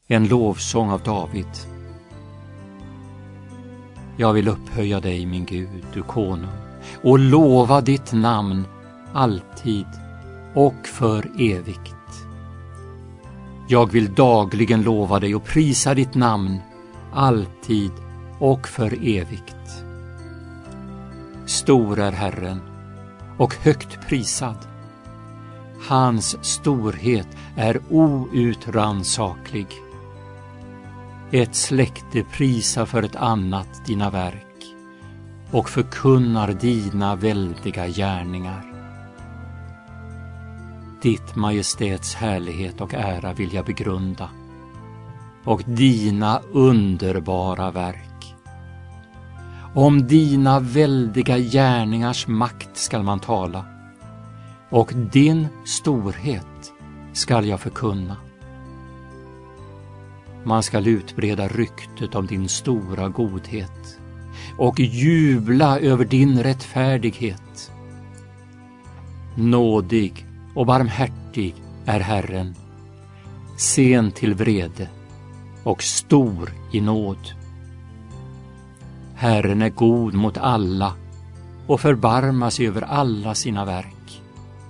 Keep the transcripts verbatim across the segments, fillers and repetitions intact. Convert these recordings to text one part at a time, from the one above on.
En lovsång av David. Jag vill upphöja dig, min Gud, du konung, och lova ditt namn alltid och för evigt. Jag vill dagligen lova dig och prisa ditt namn alltid och för evigt. Stor är Herren och högt prisad. Hans storhet är outrannsaklig. Ett släkte prisar för ett annat dina verk och förkunnar dina väldiga gärningar. Ditt majestäts härlighet och ära vill jag begrunda, och dina underbara verk. Om dina väldiga gärningars makt skall man tala, och din storhet skall jag förkunna. Man skall utbreda ryktet om din stora godhet och jubla över din rättfärdighet. Nådig och barmhärtig är Herren, sen till vrede och stor i nåd. Herren är god mot alla och förbarmar sig över alla sina verk.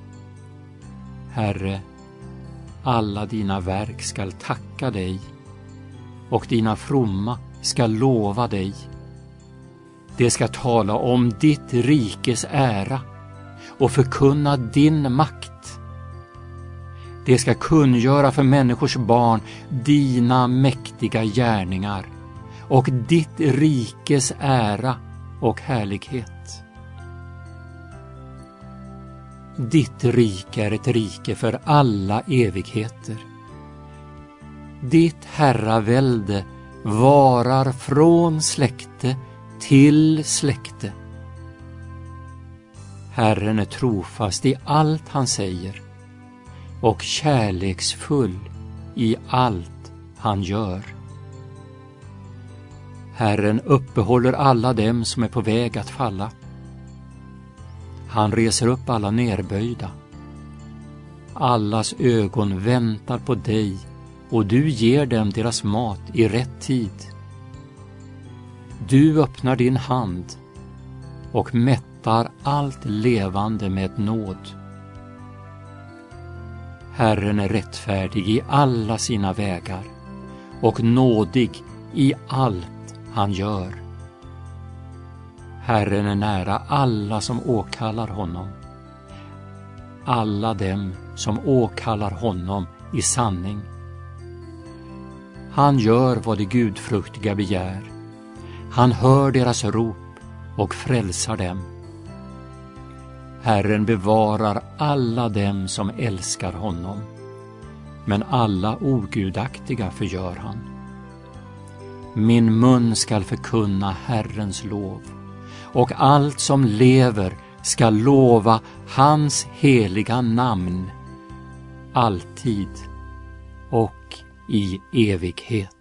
Herre, alla dina verk skall tacka dig, och dina fromma skall lova dig. Det ska tala om ditt rikes ära och förkunna din makt. Det ska kungöra för människors barn dina mäktiga gärningar och ditt rikes ära och härlighet. Ditt rike är ett rike för alla evigheter. Ditt herravälde varar från släkte till släkte. Herren är trofast i allt han säger och kärleksfull i allt han gör. Herren uppehåller alla dem som är på väg att falla. Han reser upp alla nerböjda. Allas ögon väntar på dig, och du ger dem deras mat i rätt tid. Du öppnar din hand och mättar allt levande med nåd. Herren är rättfärdig i alla sina vägar och nådig i allt han gör. Herren är nära alla som åkallar honom, alla dem som åkallar honom i sanning. Han gör vad de gudfruktiga begär. Han hör deras rop och frälsar dem. Herren bevarar alla dem som älskar honom, men alla ogudaktiga förgör han. Min mun skall förkunna Herrens lov, och allt som lever ska lova hans heliga namn, alltid och i evighet.